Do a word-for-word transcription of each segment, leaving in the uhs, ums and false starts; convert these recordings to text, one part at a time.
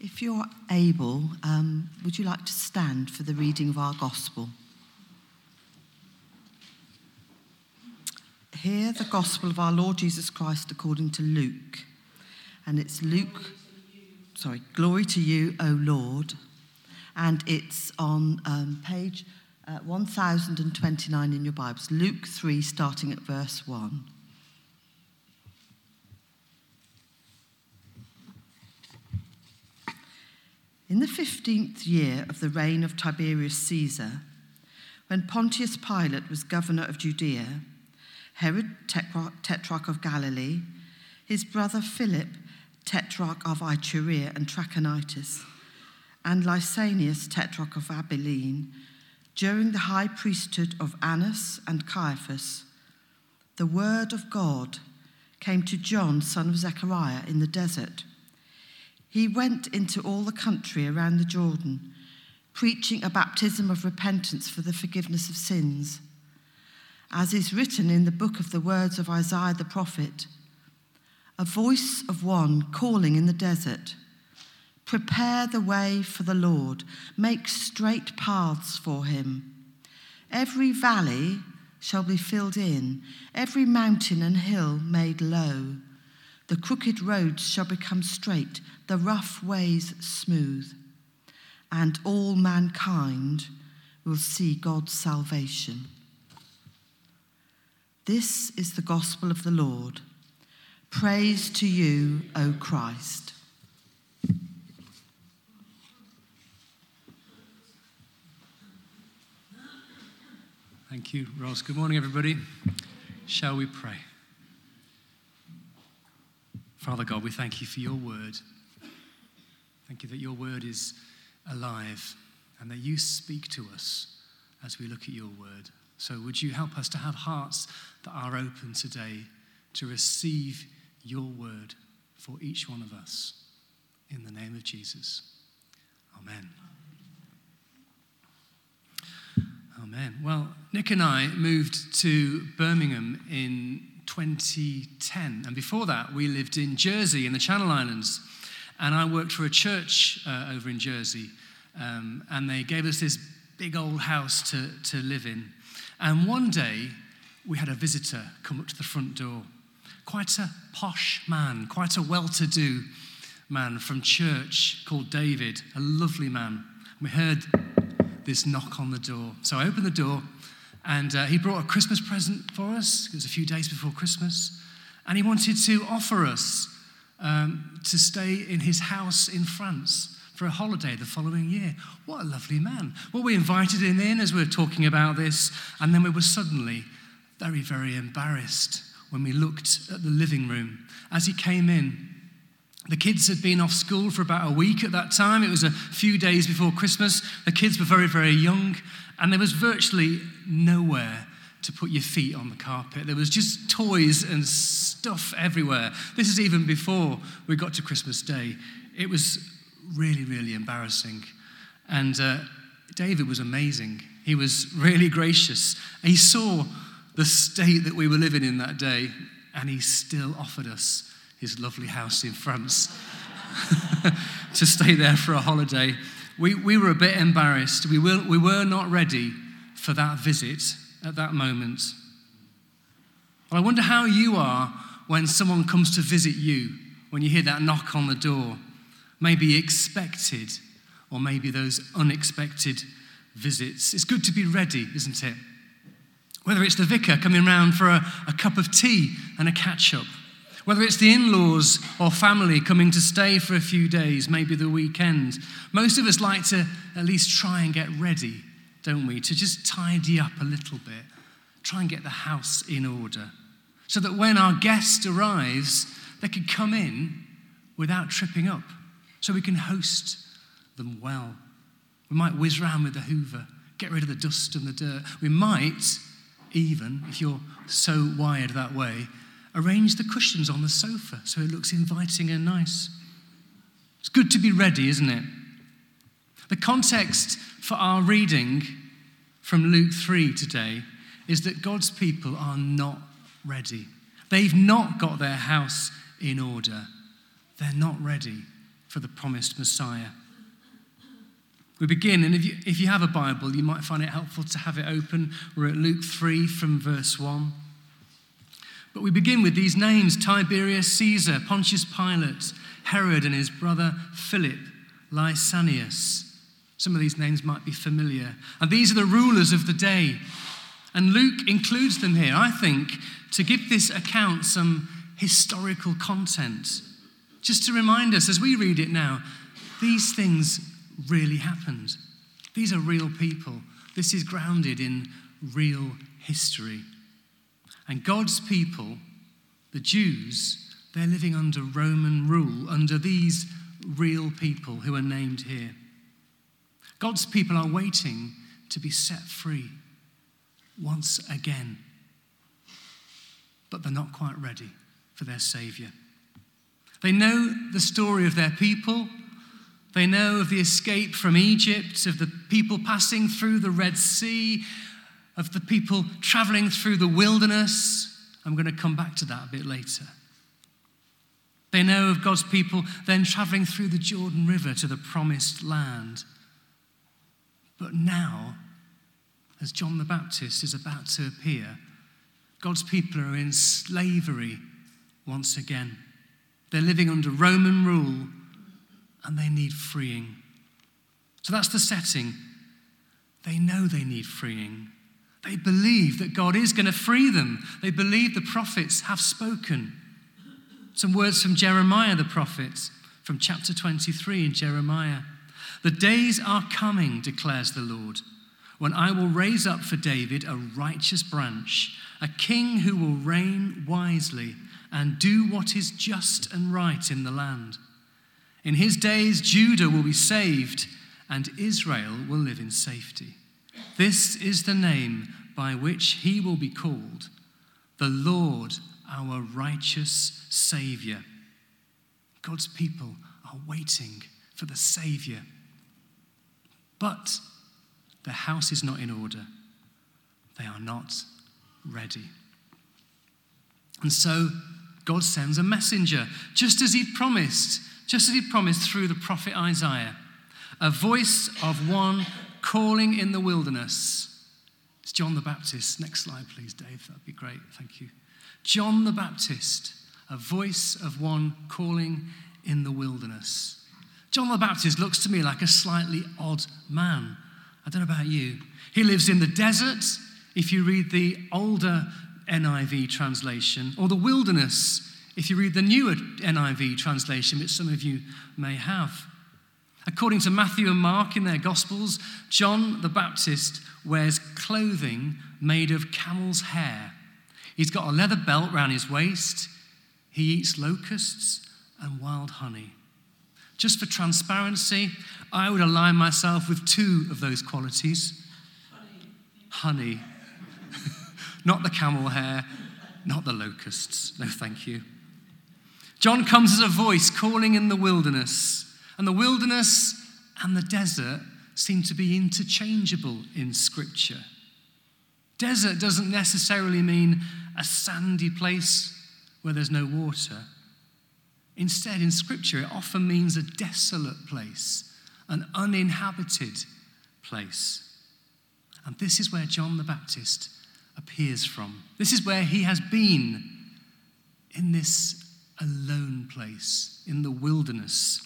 If you're able, um, would you like to stand for the reading of our gospel? Hear the gospel of our Lord Jesus Christ according to Luke. And it's Luke, sorry, Glory to you, O Lord. And it's on um, page uh, one thousand twenty-nine in your Bibles. Luke three, starting at verse one. In the fifteenth year of the reign of Tiberius Caesar, when Pontius Pilate was governor of Judea, Herod, tetrarch of Galilee, his brother Philip, tetrarch of Iturea and Trachonitis, and Lysanias, tetrarch of Abilene, during the high priesthood of Annas and Caiaphas, the word of God came to John, son of Zechariah, in the desert. He went into all the country around the Jordan, preaching a baptism of repentance for the forgiveness of sins, as is written in the book of the words of Isaiah the prophet, a voice of one calling in the desert, prepare the way for the Lord, make straight paths for him. Every valley shall be filled in, every mountain and hill made low. The crooked roads shall become straight, the rough ways smooth, and all mankind will see God's salvation. This is the gospel of the Lord. Praise to you, O Christ. Thank you, Ross. Good morning, everybody. Shall we pray? Father God, we thank you for your word. Thank you that your word is alive and that you speak to us as we look at your word. So would you help us to have hearts that are open today to receive your word for each one of us. In the name of Jesus. Amen. Amen. Well, Nick and I moved to Birmingham in twenty ten. And before that, we lived in Jersey in the Channel Islands. And I worked for a church uh, over in Jersey. Um, and they gave us this big old house to, to live in. And one day, we had a visitor come up to the front door. Quite a posh man, quite a well-to-do man from church called David, a lovely man. We heard this knock on the door. So I opened the door, and uh, he brought a Christmas present for us. It was a few days before Christmas. And he wanted to offer us um, to stay in his house in France for a holiday the following year. What a lovely man. Well, we invited him in as we were talking about this, and then we were suddenly very, very embarrassed when we looked at the living room. As he came in, the kids had been off school for about a week at that time. It was a few days before Christmas. The kids were very, very young, and there was virtually nowhere to put your feet on the carpet. There was just toys and stuff everywhere. This is even before we got to Christmas Day. It was really, really embarrassing. And uh, David was amazing. He was really gracious. He saw the state that we were living in that day, and he still offered us his lovely house in France to stay there for a holiday. We we were a bit embarrassed. We were, we were not ready for that visit at that moment. Well, I wonder how you are when someone comes to visit you, when you hear that knock on the door. Maybe expected, or maybe those unexpected visits. It's good to be ready, isn't it? Whether it's the vicar coming round for a, a cup of tea and a catch-up, whether it's the in-laws or family coming to stay for a few days, maybe the weekend. Most of us like to at least try and get ready, don't we? To just tidy up a little bit, try and get the house in order, so that when our guest arrives, they can come in without tripping up, so we can host them well. We might whiz around with the hoover, get rid of the dust and the dirt. We might even, if you're so wired that way, arrange the cushions on the sofa so it looks inviting and nice. It's good to be ready, isn't it? The context for our reading from Luke three today is that God's people are not ready. They've not got their house in order. They're not ready. for the promised Messiah. We begin, and if you, if you have a Bible, you might find it helpful to have it open. We're at Luke three from verse one. But we begin with these names: Tiberius Caesar, Pontius Pilate, Herod and his brother Philip, Lysanias. Some of these names might be familiar. And these are the rulers of the day. And Luke includes them here, I think, to give this account some historical content. Just to remind us, as we read it now, these things really happened. These are real people. This is grounded in real history. And God's people, the Jews, they're living under Roman rule, under these real people who are named here. God's people are waiting to be set free once again. But they're not quite ready for their Saviour. They know the story of their people. They know of the escape from Egypt, of the people passing through the Red Sea, of the people travelling through the wilderness. I'm going to come back to that a bit later. They know of God's people then travelling through the Jordan River to the promised land. But now, as John the Baptist is about to appear, God's people are in slavery once again. They're living under Roman rule, and they need freeing. So that's the setting. They know they need freeing. They believe that God is going to free them. They believe the prophets have spoken. Some words from Jeremiah the prophet, from chapter twenty-three in Jeremiah. The days are coming, declares the Lord, when I will raise up for David a righteous branch, a king who will reign wisely and do what is just and right in the land. In his days, Judah will be saved, and Israel will live in safety. This is the name by which he will be called, the Lord, our righteous Saviour. God's people are waiting for the Saviour. But their house is not in order. They are not ready. And so God sends a messenger, just as he'd promised, just as he promised through the prophet Isaiah, a voice of one calling in the wilderness. It's John the Baptist. Next slide, please, Dave. That'd be great. Thank you. John the Baptist, a voice of one calling in the wilderness. John the Baptist looks to me like a slightly odd man. I don't know about you. He lives in the desert, if you read the older N I V translation, or the wilderness, if you read the newer N I V translation, which some of you may have. According to Matthew and Mark in their Gospels, John the Baptist wears clothing made of camel's hair. He's got a leather belt around his waist. He eats locusts and wild honey. Just for transparency, I would align myself with two of those qualities. Honey. Honey. Not the camel hair, not the locusts. No, thank you. John comes as a voice calling in the wilderness. And the wilderness and the desert seem to be interchangeable in Scripture. Desert doesn't necessarily mean a sandy place where there's no water. Instead, in Scripture, it often means a desolate place, an uninhabited place. And this is where John the Baptist appears from. This is where he has been, in this alone place, in the wilderness.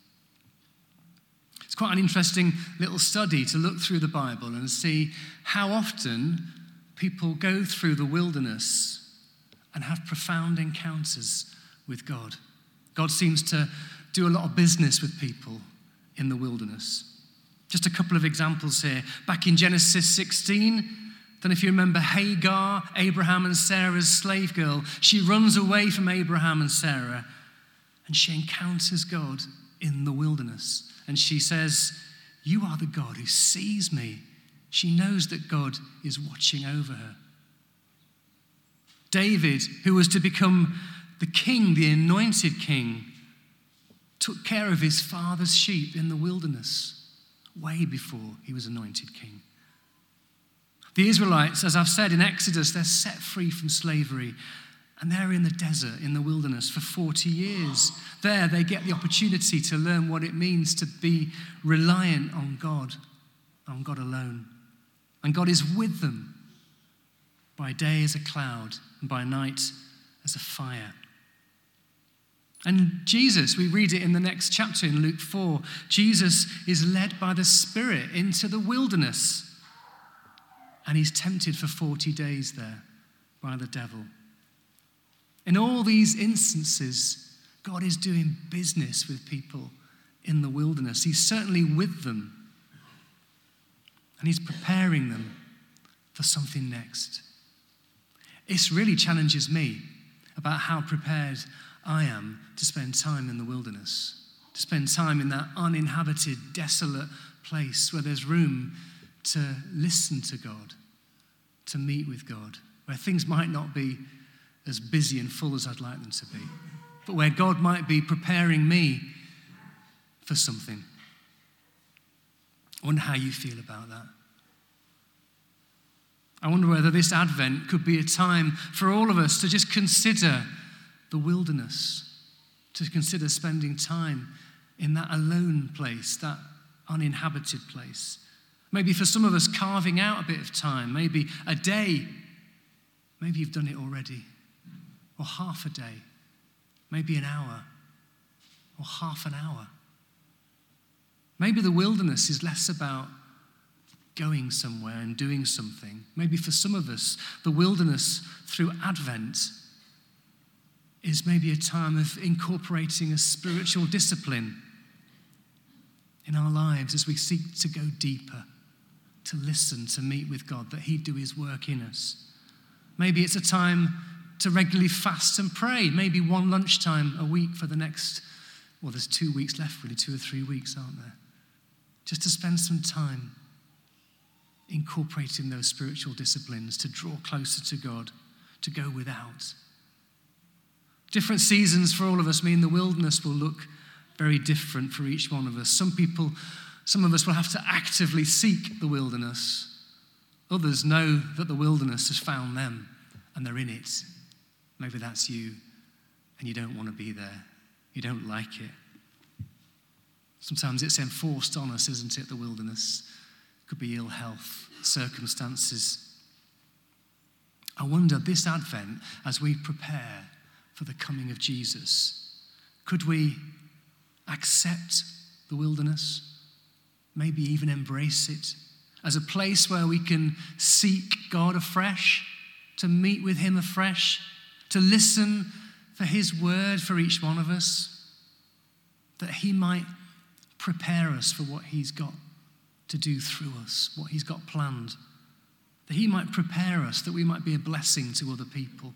It's quite an interesting little study to look through the Bible and see how often people go through the wilderness and have profound encounters with God. God seems to do a lot of business with people in the wilderness. Just a couple of examples here. Back in Genesis sixteen, I don't know if you remember Hagar, Abraham and Sarah's slave girl. She runs away from Abraham and Sarah, and she encounters God in the wilderness. And she says, "You are the God who sees me." She knows that God is watching over her. David, who was to become the king, the anointed king, took care of his father's sheep in the wilderness way before he was anointed king. The Israelites, as I've said in Exodus, they're set free from slavery And they're in the desert, in the wilderness for forty years. There they get the opportunity to learn what it means to be reliant on God, on God alone. And God is with them by day as a cloud and by night as a fire. And Jesus, we read it in the next chapter in Luke four, Jesus is led by the Spirit into the wilderness. And he's tempted for forty days there by the devil. In all these instances, God is doing business with people in the wilderness. He's certainly with them. And he's preparing them for something next. This really challenges me about how prepared I am to spend time in the wilderness, to spend time in that uninhabited, desolate place where there's room to listen to God, to meet with God, where things might not be as busy and full as I'd like them to be, but where God might be preparing me for something. I wonder how you feel about that. I wonder whether this Advent could be a time for all of us to just consider the wilderness, to consider spending time in that alone place, that uninhabited place. Maybe for some of us carving out a bit of time, maybe a day. Maybe you've done it already. Or half a day, maybe an hour, or half an hour. Maybe the wilderness is less about going somewhere and doing something. Maybe for some of us, the wilderness through Advent is maybe a time of incorporating a spiritual discipline in our lives as we seek to go deeper, to listen, to meet with God, that he'd do his work in us. Maybe it's a time to regularly fast and pray, maybe one lunchtime a week for the next, well, there's two weeks left, really, two or three weeks, aren't there? Just to spend some time incorporating those spiritual disciplines, to draw closer to God, to go without. Different seasons for all of us mean the wilderness will look very different for each one of us. Some people, some of us will have to actively seek the wilderness. Others know that the wilderness has found them and they're in it. Maybe that's you, and you don't want to be there. You don't like it. Sometimes it's enforced on us, isn't it, the wilderness? It could be ill health, circumstances. I wonder, this Advent, as we prepare for the coming of Jesus, could we accept the wilderness? Maybe even embrace it as a place where we can seek God afresh, to meet with him afresh, to listen for his word for each one of us, that he might prepare us for what he's got to do through us, what he's got planned, that he might prepare us, that we might be a blessing to other people.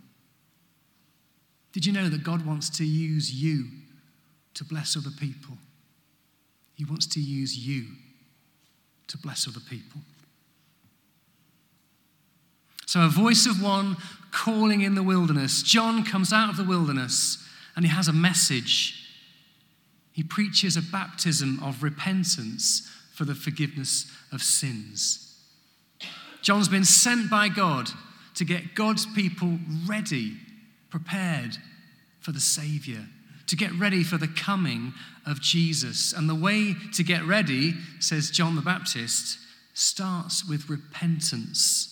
Did you know that God wants to use you to bless other people? He wants to use you to bless other people. So a voice of one calling in the wilderness. John comes out of the wilderness and he has a message. He preaches a baptism of repentance for the forgiveness of sins. John's been sent by God to get God's people ready, prepared for the Savior, to get ready for the coming of Jesus. And the way to get ready, says John the Baptist, starts with repentance.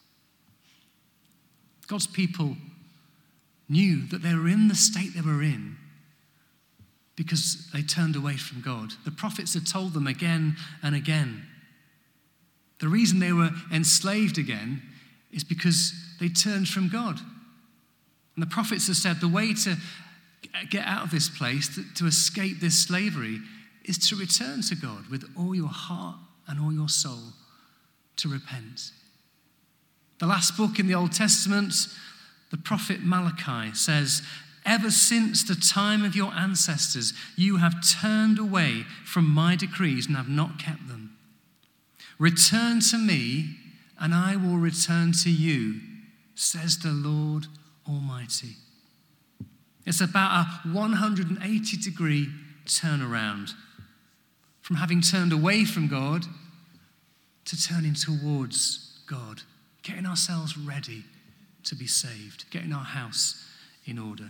God's people knew that they were in the state they were in because they turned away from God. The prophets had told them again and again. The reason they were enslaved again is because they turned from God. And the prophets have said the way to get out of this place, to, to escape this slavery, is to return to God with all your heart and all your soul, to repent. The last book in the Old Testament, the prophet Malachi says, "Ever since the time of your ancestors, you have turned away from my decrees and have not kept them. Return to me, and I will return to you, says the Lord Almighty." It's about a one hundred eighty degree turnaround from having turned away from God to turning towards God, getting ourselves ready to be saved, getting our house in order.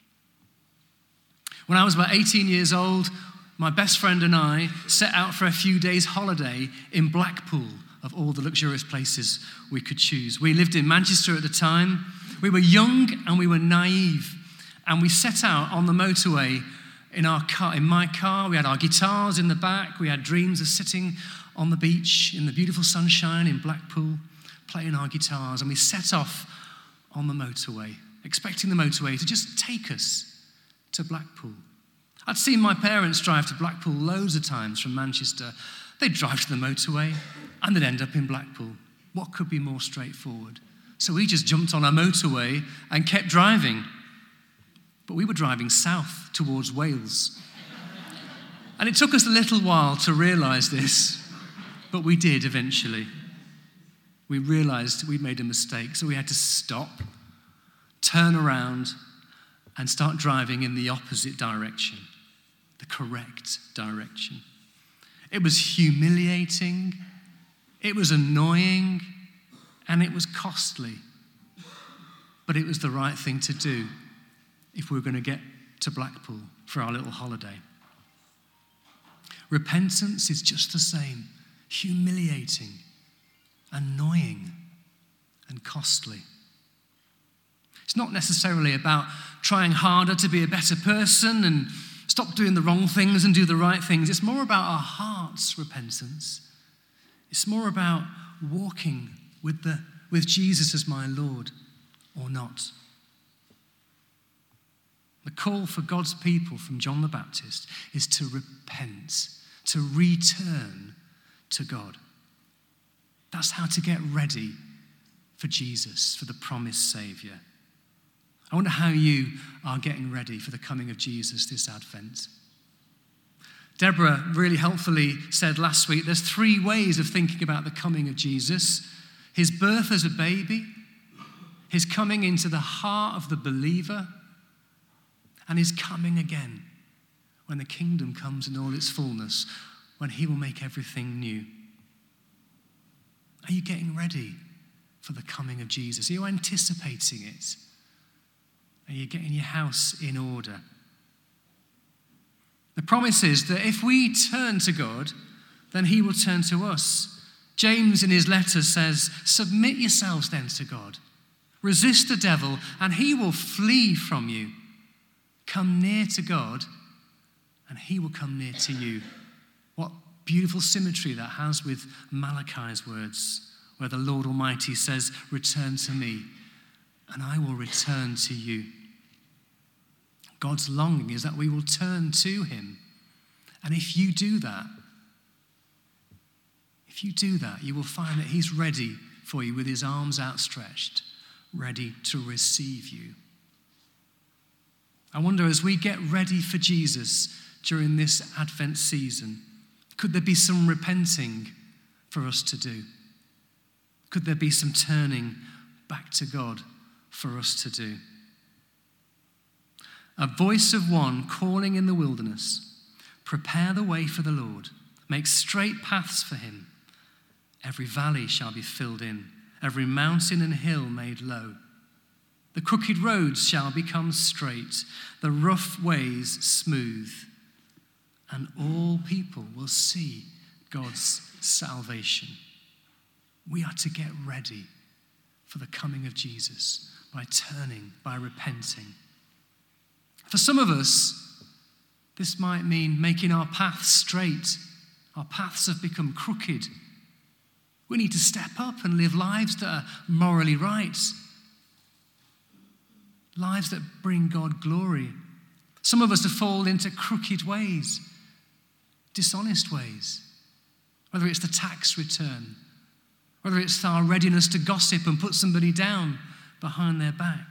When I was about eighteen years old, my best friend and I set out for a few days holiday in Blackpool, of all the luxurious places we could choose. We lived in Manchester at the time. We were young and we were naive. And we set out on the motorway in our car, in my car. We had our guitars in the back. We had dreams of sitting on the beach in the beautiful sunshine in Blackpool, playing our guitars. And we set off on the motorway, expecting the motorway to just take us to Blackpool. I'd seen my parents drive to Blackpool loads of times from Manchester. They'd drive to the motorway and they'd end up in Blackpool. What could be more straightforward? So we just jumped on our motorway and kept driving. But we were driving south towards Wales. And it took us a little while to realise this, but we did eventually. We realised we'd made a mistake, so we had to stop, turn around, and start driving in the opposite direction, the correct direction. It was humiliating, it was annoying, and it was costly. But it was the right thing to do if we were going to get to Blackpool for our little holiday. Repentance is just the same, humiliating, annoying, and costly. It's not necessarily about trying harder to be a better person and stop doing the wrong things and do the right things. It's more about our heart's repentance. It's more about walking with, the, with Jesus as my Lord or not. The call for God's people from John the Baptist is to repent, to return to God. That's how to get ready for Jesus, for the promised Saviour. I wonder how you are getting ready for the coming of Jesus this Advent. Deborah really helpfully said last week there's three ways of thinking about the coming of Jesus. His birth as a baby, his coming into the heart of the believer, and his coming again when the kingdom comes in all its fullness, when he will make everything new. Are you getting ready for the coming of Jesus? Are you anticipating it? Are you getting your house in order? The promise is that if we turn to God, then he will turn to us. James in his letter says, submit yourselves then to God. Resist the devil and he will flee from you. Come near to God and he will come near to you. What beautiful symmetry that has with Malachi's words, where the Lord Almighty says, return to me and I will return to you. God's longing is that we will turn to him. And if you do that, if you do that, you will find that he's ready for you with his arms outstretched, ready to receive you. I wonder, as we get ready for Jesus during this Advent season, could there be some repenting for us to do? Could there be some turning back to God for us to do? A voice of one calling in the wilderness, prepare the way for the Lord, make straight paths for him. Every valley shall be filled in, every mountain and hill made low. The crooked roads shall become straight, the rough ways smooth, and all people will see God's salvation. We are to get ready for the coming of Jesus by turning, by repenting. For some of us, this might mean making our paths straight. Our paths have become crooked. We need to step up and live lives that are morally right. Lives that bring God glory. Some of us have fallen into crooked ways, dishonest ways. Whether it's the tax return, whether it's our readiness to gossip and put somebody down behind their back.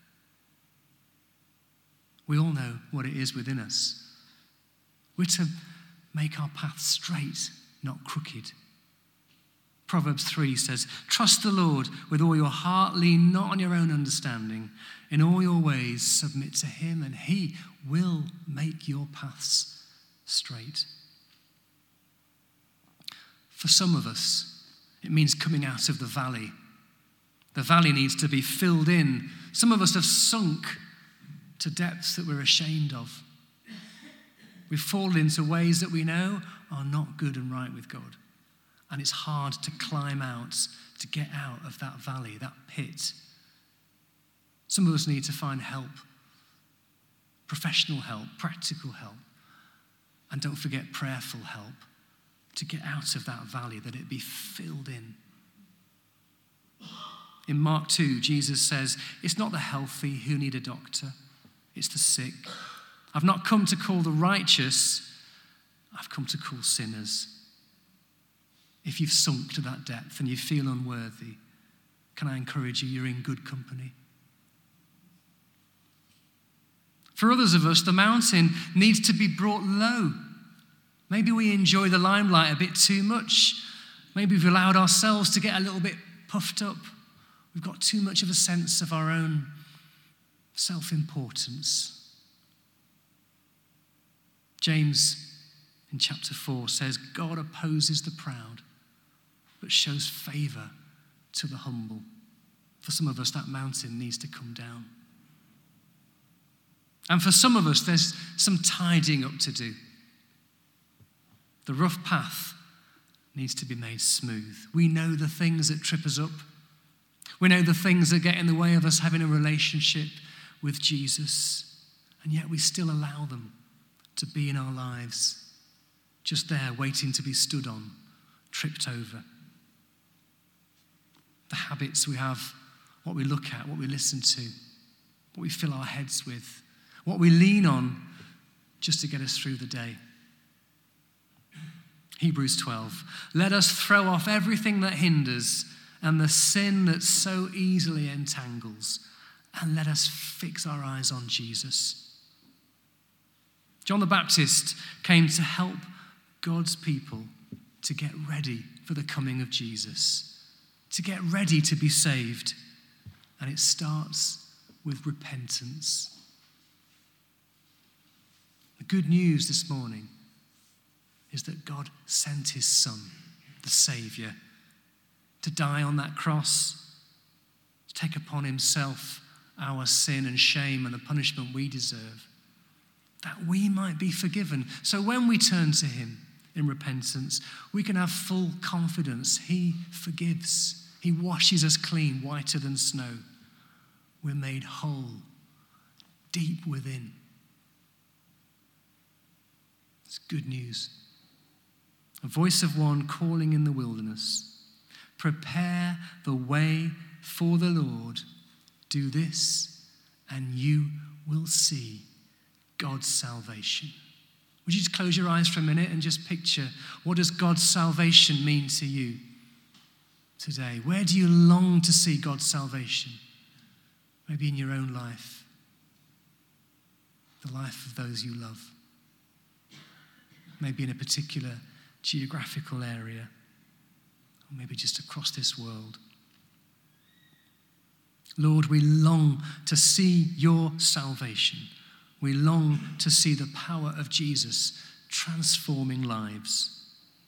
We all know what it is within us. We're to make our path straight, not crooked. Proverbs three says, trust the Lord with all your heart, lean not on your own understanding. In all your ways submit to him and he will make your paths straight. For some of us, it means coming out of the valley. The valley needs to be filled in. Some of us have sunk to depths that we're ashamed of. We've fallen into ways that we know are not good and right with God. And it's hard to climb out, to get out of that valley, that pit. Some of us need to find help, professional help, practical help. And don't forget prayerful help to get out of that valley, that it be filled in. In Mark two, Jesus says, it's not the healthy who need a doctor, it's the sick. I've not come to call the righteous, I've come to call sinners. If you've sunk to that depth and you feel unworthy, can I encourage you, you're in good company. For others of us, the mountain needs to be brought low. Maybe we enjoy the limelight a bit too much. Maybe we've allowed ourselves to get a little bit puffed up. We've got too much of a sense of our own self-importance. James in chapter four says, God opposes the proud, but shows favor to the humble. For some of us, that mountain needs to come down. And for some of us, there's some tidying up to do. The rough path needs to be made smooth. We know the things that trip us up. We know the things that get in the way of us having a relationship with Jesus. And yet we still allow them to be in our lives, just there waiting to be stood on, tripped over. The habits we have, what we look at, what we listen to, what we fill our heads with, what we lean on just to get us through the day. Hebrews twelve, let us throw off everything that hinders and the sin that so easily entangles, and let us fix our eyes on Jesus. John the Baptist came to help God's people to get ready for the coming of Jesus, to get ready to be saved. And it starts with repentance. The good news this morning is that God sent his Son, the Saviour, to die on that cross, to take upon himself our sin and shame and the punishment we deserve, that we might be forgiven. So when we turn to him in repentance, we can have full confidence. He forgives. He washes us clean, whiter than snow. We're made whole, deep within. It's good news. A voice of one calling in the wilderness. Prepare the way for the Lord. Do this, and you will see God's salvation. Would you just close your eyes for a minute and just picture, what does God's salvation mean to you today? Where do you long to see God's salvation? Maybe in your own life, the life of those you love. Maybe in a particular geographical area, or maybe just across this world. Lord, we long to see your salvation. We long to see the power of Jesus transforming lives.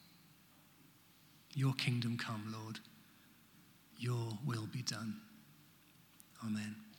Your kingdom come, Lord. Your will be done. Amen.